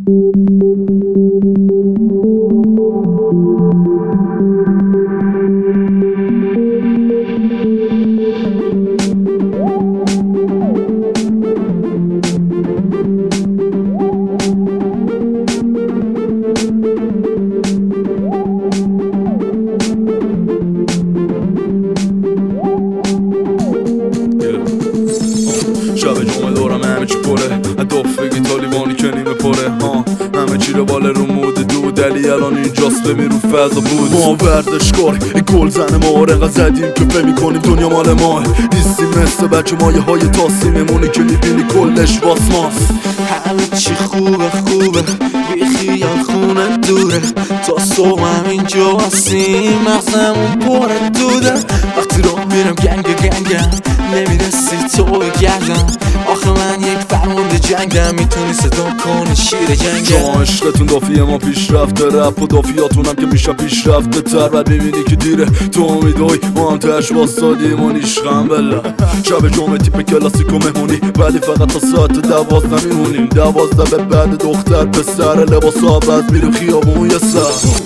شب جمعه دارم همه چی پره دافگی طالیبانی که نیمه پره همه چی رو باله رو مود دو دلی الان اینجاست ببین رو فضا بود ما ورزشکار گل زن ما رقا زدیم که فهم میکنیم دنیا مال ما نیستیم مثل بچه مایه های تاسیممونی که میبینی کلش واسماس همه چی خوبه خوبه بی خیال خونه دوره تا صبح هم اینجا هستیم مغزمون پر دوده وقتی راه میرم گنگم نمیرسی تو بگردم آخه من یک فرمانده جنگم میتونی صدا کنی شیر جنگم شما عشقتون دافیه ما پیش رفته رپ و دافیاتونم که میشه پیش رفته تر بعد میبینی که دیره تو امیدوی ما هم تش باستادیم و نیشخم بله شب جمعه تیپ کلاسیک و مهمونی ولی فقط تا ساعت 12 میمونیم 12 به بعد دختر پسر لباس عوض میریم خیابون یه سر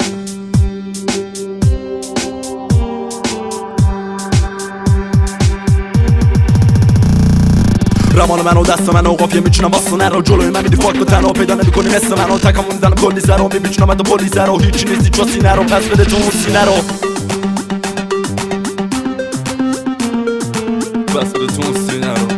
رمان منو دست منو قافیه میچونم واسه نرو جلوی من میدی فاک و تنها پیدا نمیکنی مثل منو تکم موندن کلی سر رو میبیچونم تو پلی سر رو هیچی نیستی چو سینه رو پس بده تو اون سینه رو پس بده تو اون سینه رو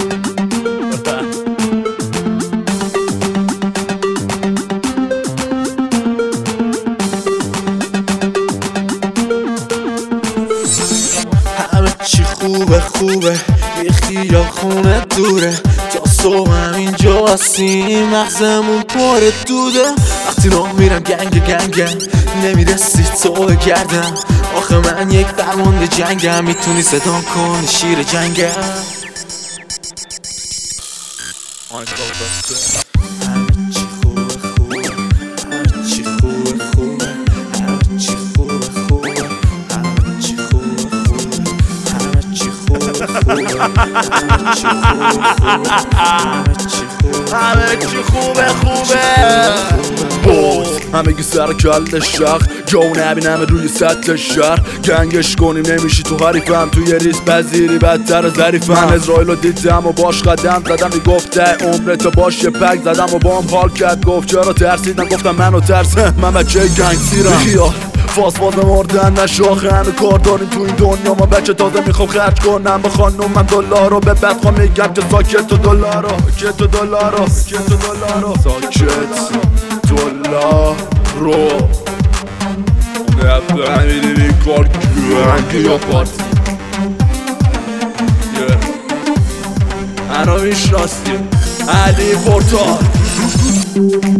همه چی خوبه خوبه بی خیال خونه دوره تا صبح هم اینجا هستیم مغزمون پر دوده وقتی راه میرم گنگم نمیرسی تو بگردم آخه من یک فرمانده جنگم میتونی صدا کنی شیر جنگم همه چی خوبه خوبه همه چی خوبه خوبه همه چی خوبه خوبه همه چی خوبه خوبه همه چی خوبه خوبه همه چی خوبه همگی سر کل شخ جو نبینم روی سطح شهر گنگش کنیم نمیشی تو حریفم توی ریس پذیری بدتر ظریفم من اسرائیل رو دیدم و باش قدم زدم میگفته عمرتو باشه پک زدم و با هم حال کرد گفت چرا ترسیدم گفتم منو ترسه من بچه گنگ سیرم خیال فاز مردن نشاخه همه کار داریم تو این دنیا ما بچه تازه میخوام خرج کنم به خانوم من دلار رو به بدخوا میگم که ساکت تو دلار رو ساکت دلار رو نفهمیدیم این کار گنگی یا پارتی هنو میشناسیم علی پورتال